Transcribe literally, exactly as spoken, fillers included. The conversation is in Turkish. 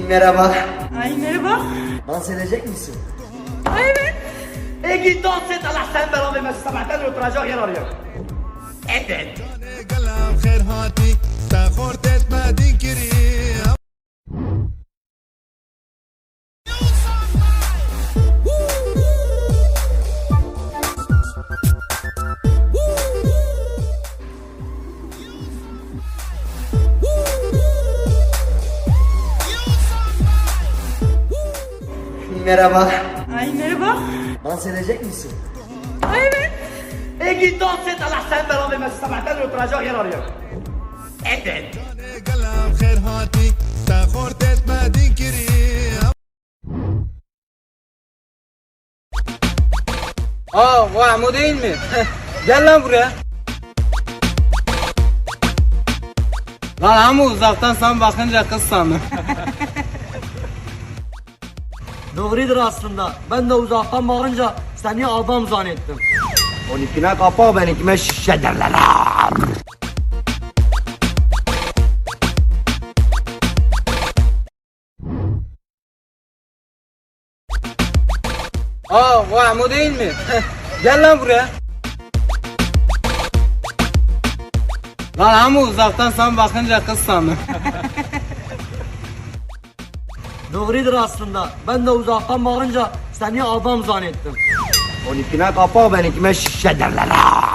Merhaba. Ay merhaba. Dans edecek misin? Ay evet. E git dans et, Allah sen belanı vermesin. Sabahtan oturacak yer arıyor. Evet. قلم خير هاتي تاخرت ما تنكري Merhaba. Ay merhaba. Dans edecek misin? Ay evet. E git dans et, Allah sen belanı vermesin. Sabahtan oturacak yer arıyor. Evet. قلم خير هاتي تاخرت ما تنكري Aa, vay bu değil mi? Gel lan buraya. Lan ama uzaktan sen bakınca kız sandım. Doğrudur aslında. Ben de uzaktan bakınca seni adam zannettim. Onunkine kapak, benimkime şişe derler. Aa, vay bu değil mi? Gel lan buraya. Lan ama uzaktan sen bakınca kız sandım. Doğrudur aslında. Ben de uzaktan bakınca seni adam zannettim. Onunkine kapak, benimkime şişe derler.